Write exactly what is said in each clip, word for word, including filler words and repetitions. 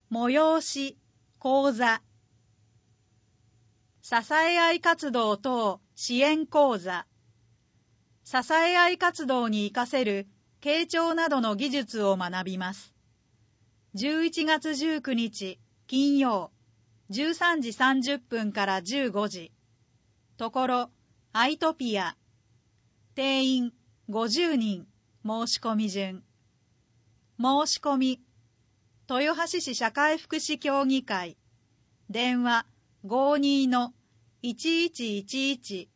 催し、講座。支え合い活動等支援講座。支え合い活動に活かせる傾聴などの技術を学びます。じゅういちがつじゅうくにち金曜、じゅうさんじさんじゅっぷんからじゅうごじ。ところ、アイトピア。定員ごじゅうにん、申し込み順。申し込み、豊橋市社会福祉協議会。電話 ごーにーのいちいちいちいち。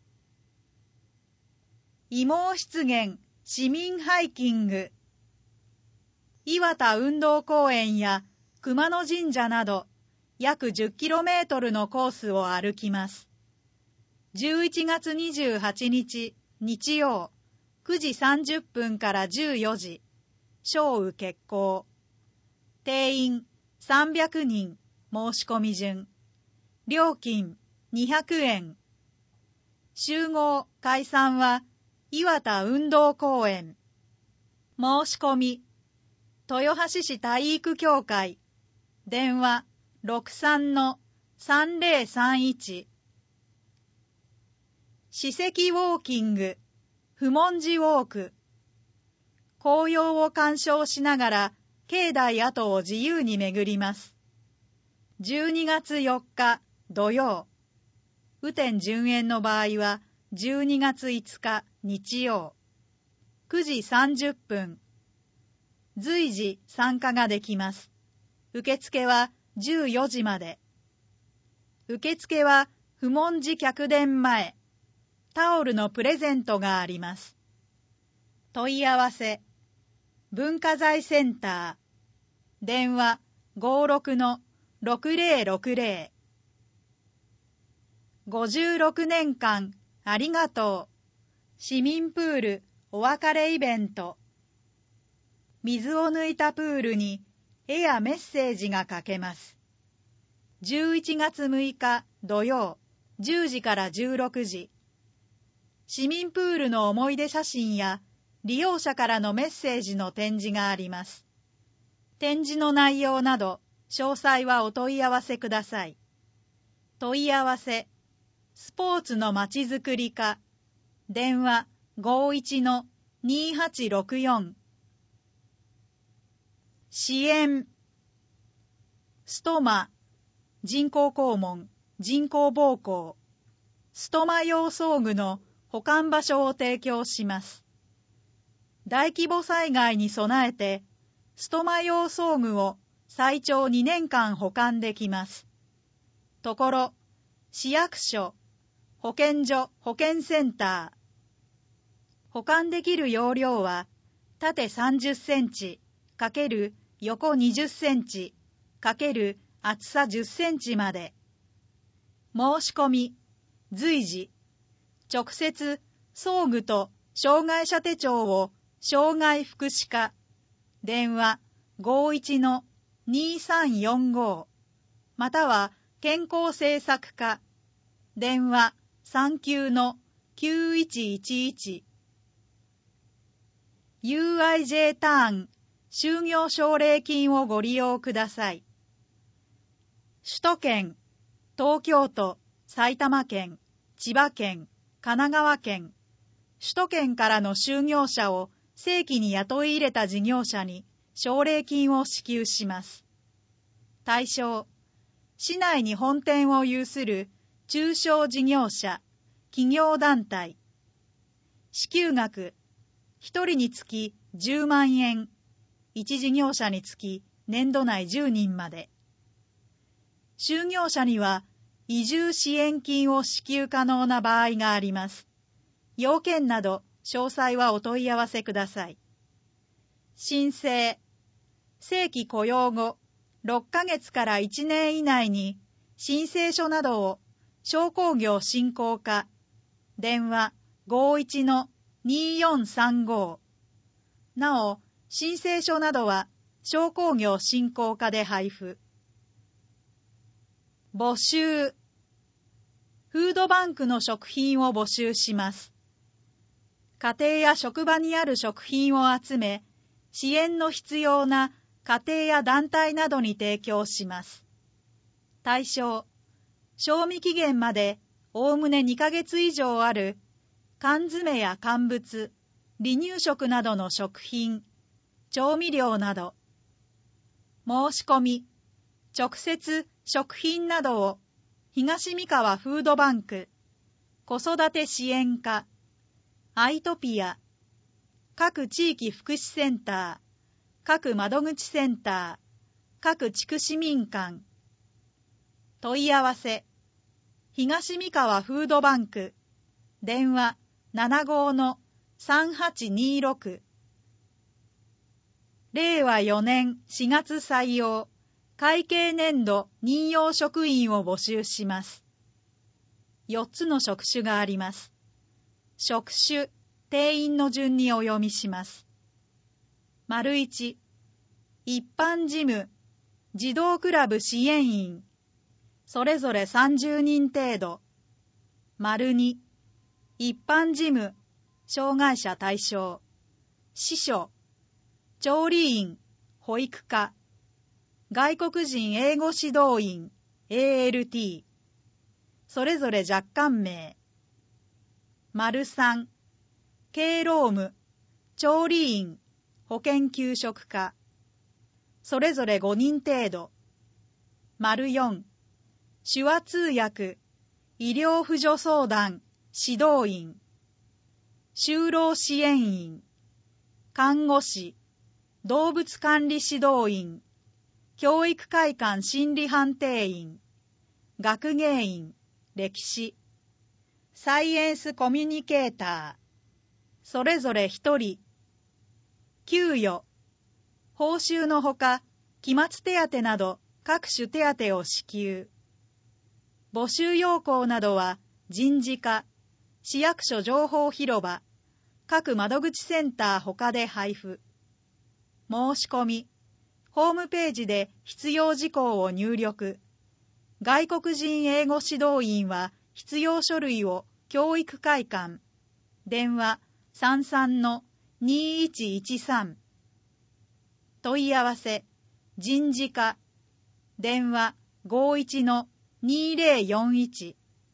慰問湿原市民ハイキング。岩田運動公園や熊野神社など約じゅっキロメートルのコースを歩きます。じゅういちがつにじゅうはちにち日曜くじさんじゅっぷんからじゅうよじ。小雨決行。定員さんびゃくにん、申し込み順。料金にひゃくえん。集合解散は岩田運動公園。申し込み、豊橋市体育協会。電話 ろくさんのさんぜろさんいち。史跡ウォーキング、不問寺ウォーク。紅葉を鑑賞しながら境内跡を自由に巡ります。じゅうにがつよっか土曜。雨天順延の場合はじゅうにがついつか日曜。くじさんじゅっぷん。随時参加ができます。受付はじゅうよじまで。受付は不問寺客殿前。タオルのプレゼントがあります。問い合わせ。文化財センター。電話 ごーろくのろくぜろろくぜろ。ごじゅうろくねんかんありがとう。市民プールお別れイベント。水を抜いたプールに絵やメッセージが書けます。じゅういちがつむいか土曜じゅうじからじゅうろくじ。市民プールの思い出写真や利用者からのメッセージの展示があります。展示の内容など詳細はお問い合わせください。問い合わせ、スポーツのまちづくり課。電話 ごーいちのにはちろくよん。支援、ストマ、人工肛門、人工膀胱、ストマ用装具の保管場所を提供します。大規模災害に備えて、ストマ用装具を最長にねんかん保管できます。ところ、市役所、保健所、保健センター。保管できる容量は、縦さんじゅっセンチ×横にじゅっセンチ×厚さじゅっセンチまで。申し込み、随時、直接、装具と障害者手帳を障害福祉課。電話 ごーいちのにさんよんご。または健康政策課。電話さんきゅうのきゅういちいちいち。ユーアイジェー ターン就業奨励金をご利用ください。首都圏、東京都、埼玉県、千葉県、神奈川県、首都圏からの就業者を正規に雇い入れた事業者に奨励金を支給します。対象、市内に本店を有する中小事業者、企業団体。支給額、ひとりにつきじゅうまんえん、いち事業者につき年度内じゅうにんまで。就業者には移住支援金を支給可能な場合があります。要件など詳細はお問い合わせください。申請、正規雇用後ろっかげつからいちねん以内に申請書などを商工業振興課。電話 ごーいちのによんさんご。なお、申請書などは商工業振興課で配布。募集、フードバンクの食品を募集します。家庭や職場にある食品を集め、支援の必要な家庭や団体などに提供します。対象、賞味期限までおおむねにかげつ以上ある缶詰や乾物、離乳食などの食品、調味料など。申し込み、直接食品などを東三河フードバンク、子育て支援課、アイトピア、各地域福祉センター、各窓口センター、各地区市民館。問い合わせ、東三河フードバンク、電話 ななごーのさんはちにーろく。れいわよねんしがつ採用、会計年度任用職員を募集します。よっつの職種があります。職種、定員の順にお読みします。丸いち、一般事務、児童クラブ支援員、それぞれさんじゅうにん程度。丸に、一般事務、障害者対象、司書、調理員、保育課、外国人英語指導員、エーエルティー、それぞれ若干名。丸さん、経労務、調理員、保健給食課、それぞれごにん程度。丸よん、手話通訳、医療扶助相談、指導員、就労支援員、看護師、動物管理指導員、教育会館心理判定員、学芸員、歴史、サイエンスコミュニケーター、それぞれひとり。給与、報酬のほか、期末手当など各種手当を支給。募集要項などは人事課、市役所情報広場、各窓口センターほかで配布。申し込み、ホームページで必要事項を入力。外国人英語指導員は必要書類を教育会館、電話 さんさんのにいちいちさん。問い合わせ、人事課、電話 ごいちのにーぜろよんいち。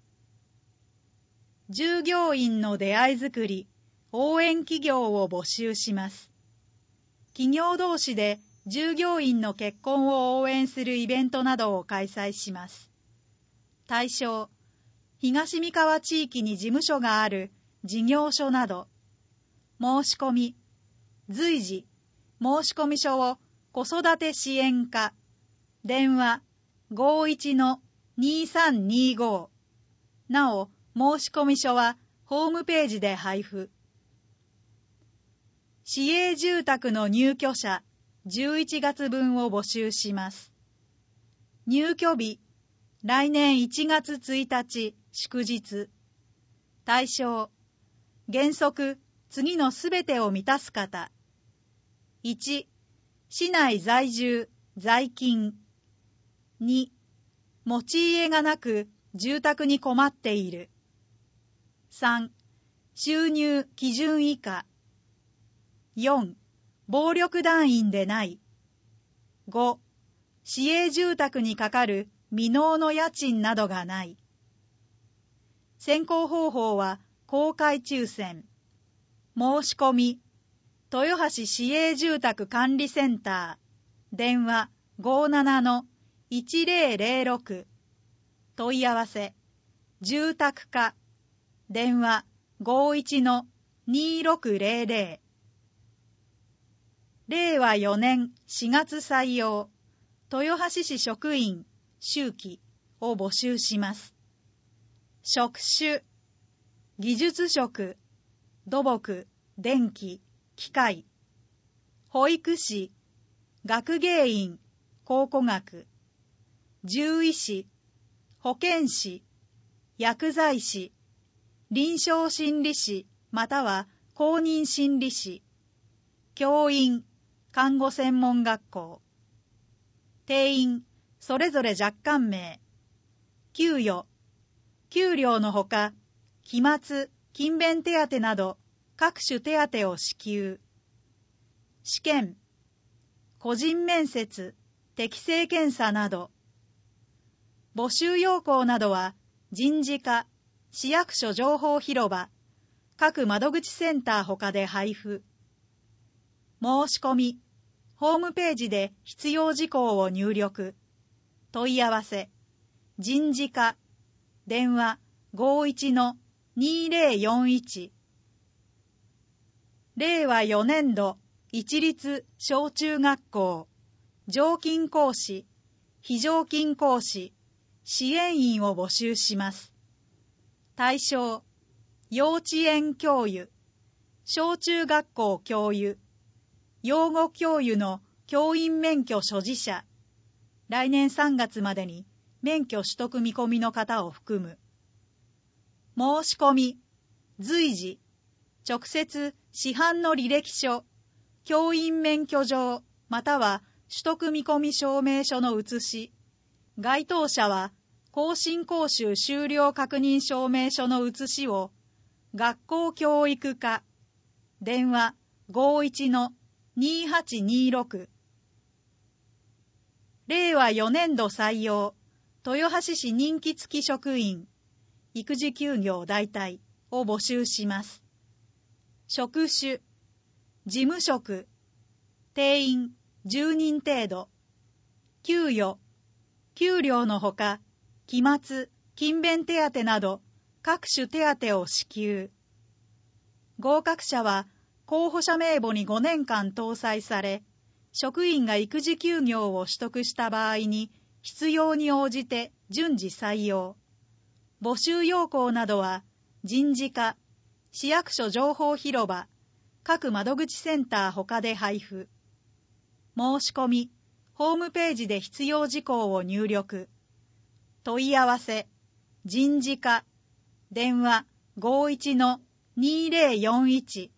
従業員の出会いづくり、応援企業を募集します。企業同士で従業員の結婚を応援するイベントなどを開催します。対象、東三河地域に事務所がある事業所など。申し込み、随時、申込書を子育て支援課、電話 ごいちのにさんにご。なお、申込書はホームページで配布。市営住宅の入居者じゅういちがつぶんを募集します。入居日、来年いちがつついたち祝日。対象、原則次のすべてを満たす方。いち、市内在住、在勤。に、持ち家がなく住宅に困っている。さん、収入基準以下。よん、暴力団員でない。ご、市営住宅にかかる未納の家賃などがない。選考方法は公開抽選。申し込み、豊橋市営住宅管理センター、電話 ごーななのいちぜろぜろろく。問い合わせ、住宅課、電話 ごいちのにろくぜろぜろ。れいわよねんしがつ採用、豊橋市職員、秋季を募集します。職種、技術職、土木、電気、機械、保育士、学芸員、考古学、獣医師、保健師、薬剤師、臨床心理士または公認心理士、教員、看護専門学校。定員、それぞれ若干名。給与、給料のほか、期末、勤勉手当など、各種手当を支給。試験、 個人面接、適性検査など。募集要項などは人事課、市役所情報広場、各窓口センター他で配布。申し込み、ホームページで必要事項を入力。問い合わせ、人事課、電話 ごいちのにーぜろよんいち。れいわよねんど一律小中学校、常勤講師、非常勤講師、支援員を募集します。対象、幼稚園教諭、小中学校教諭、養護教諭の教員免許所持者、来年さんがつまでに免許取得見込みの方を含む。申し込み、随時、直接市販の履歴書、教員免許状または取得見込み証明書の写し、該当者は更新講習修了確認証明書の写しを学校教育課、電話 ごいちのにーはちにーろく。れいわよねんど採用、豊橋市任期付き職員、育児休業代替を募集します。職種、事務職、定員じゅうにん程度、給与、給料のほか、期末、勤勉手当など各種手当を支給。合格者は候補者名簿にごねんかん搭載され、職員が育児休業を取得した場合に必要に応じて順次採用。募集要項などは人事課、市役所情報広場、各窓口センター他で配布。申し込み、ホームページで必要事項を入力。問い合わせ、人事課、電話 ごいちのにーぜろよんいち。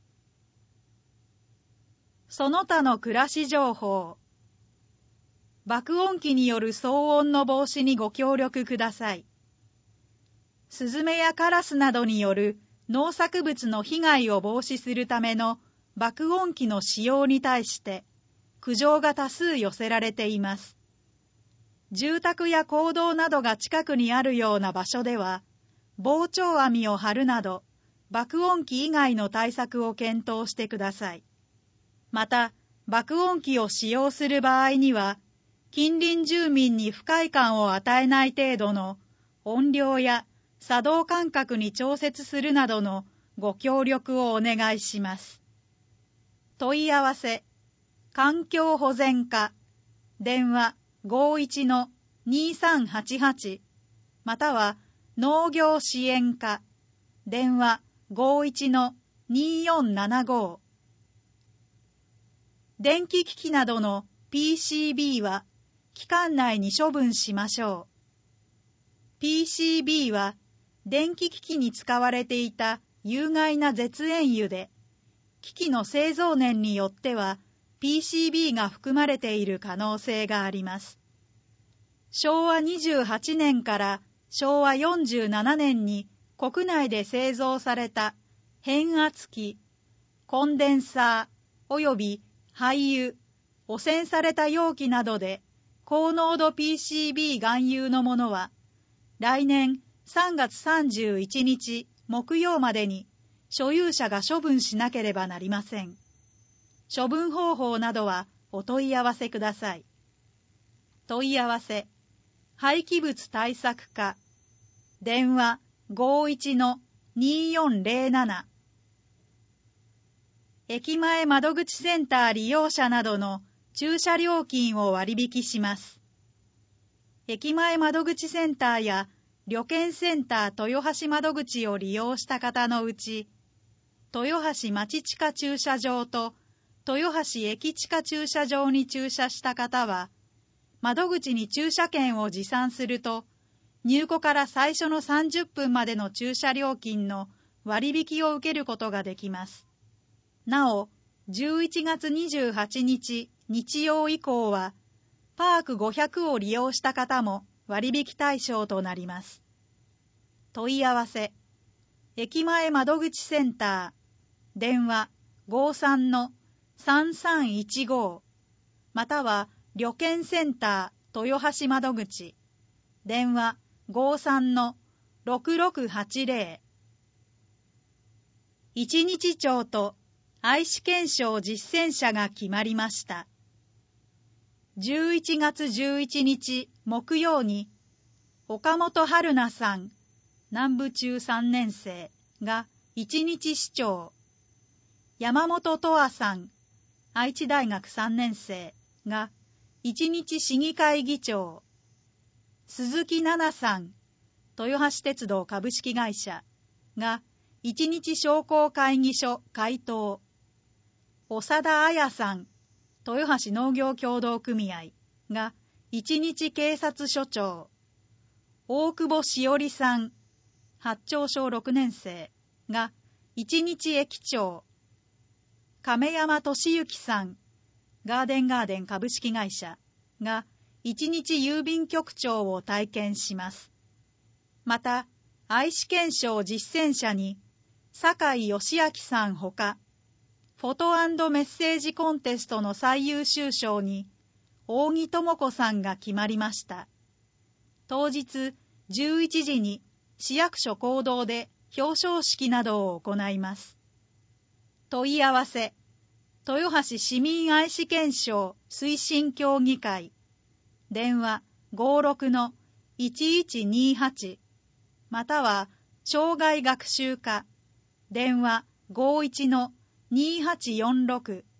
その他の暮らし情報。爆音機による騒音の防止にご協力ください。スズメやカラスなどによる農作物の被害を防止するための爆音機の使用に対して苦情が多数寄せられています。住宅や公道などが近くにあるような場所では防潮網を張るなど爆音機以外の対策を検討してください。また、爆音機を使用する場合には、近隣住民に不快感を与えない程度の音量や作動間隔に調節するなどのご協力をお願いします。問い合わせ、環境保全課、電話 ごいちのにーさんはちはち、または農業支援課、電話 ごいちのにーよんななご。電気機器などの ピーシービー は期間内に処分しましょう。ピーシービー は電気機器に使われていた有害な絶縁油で、機器の製造年によっては ピーシービー が含まれている可能性があります。しょうわにじゅうはちねんからしょうわよんじゅうななねんに国内で製造された変圧器、コンデンサーおよび廃油、汚染された容器などで高濃度 ピーシービー 含有のものは来年さんがつさんじゅういちにち木曜までに所有者が処分しなければなりません。処分方法などはお問い合わせください。問い合わせ、廃棄物対策課、電話 ごいちのにーよんぜろなな。駅前窓口センター利用者などの駐車料金を割引します。駅前窓口センターや旅券センター豊橋窓口を利用した方のうち、豊橋町地下駐車場と豊橋駅地下駐車場に駐車した方は、窓口に駐車券を持参すると、入庫から最初のさんじゅっぷんまでの駐車料金の割引を受けることができます。なお、じゅういちがつにじゅうはちにち日曜以降は、パークごひゃくを利用した方も割引対象となります。問い合わせ、駅前窓口センター、電話 ごさんのさんさんいちご、 または旅券センター豊橋窓口、電話 ごーさんのろくろくはちぜろ。一日町と愛知県省実践者が決まりました。じゅういちがつじゅういちにち木曜に、岡本春菜さん、南部中さんねんせいが一日市長、山本とわさん、愛知大学さんねんせいが一日市議会議長、鈴木奈々さん、豊橋鉄道株式会社が一日商工会議所会頭、長田彩さん、豊橋農業協同組合が一日警察署長、大久保しおりさん、八丁小ろくねんせいが一日駅長、亀山俊之さん、ガーデンガーデン株式会社が一日郵便局長を体験します。また、愛知県省実践者に酒井義明さんほか、フォト&メッセージコンテストの最優秀賞に扇智子さんが決まりました。当日じゅういちじに市役所講堂で表彰式などを行います。問い合わせ、豊橋市民愛知県省推進協議会、電話 ごーろくのいちいちにはち、または障害学習課、電話 ごーいちのにはちよんろく